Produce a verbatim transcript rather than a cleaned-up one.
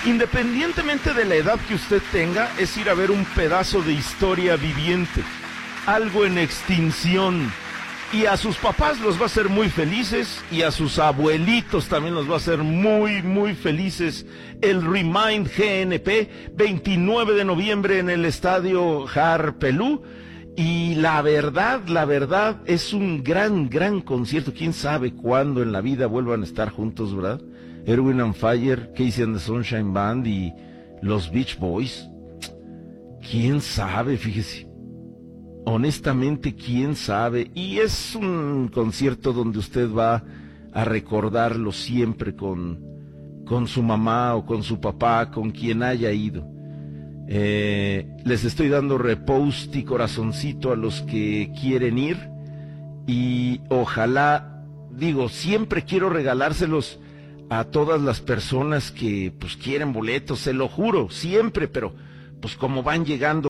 Independientemente de la edad que usted tenga, es ir a ver un pedazo de historia viviente, algo en extinción. Y a sus papás los va a hacer muy felices, y a sus abuelitos también los va a hacer muy, muy felices. El Remind G N P, veintinueve de noviembre en el Estadio Harpelú. Y la verdad, la verdad, es un gran, gran concierto. ¿Quién sabe cuándo en la vida vuelvan a estar juntos, verdad? Erwin and Fire, Casey and the Sunshine Band y los Beach Boys. ¿Quién sabe? Fíjese. Honestamente, quién sabe. Y es un concierto donde usted va a recordarlo siempre con, con su mamá o con su papá, con quien haya ido. Eh, les estoy dando repost y corazoncito a los que quieren ir. Y ojalá, digo, siempre quiero regalárselos a todas las personas que pues quieren boletos, se lo juro, siempre, pero pues como van llegando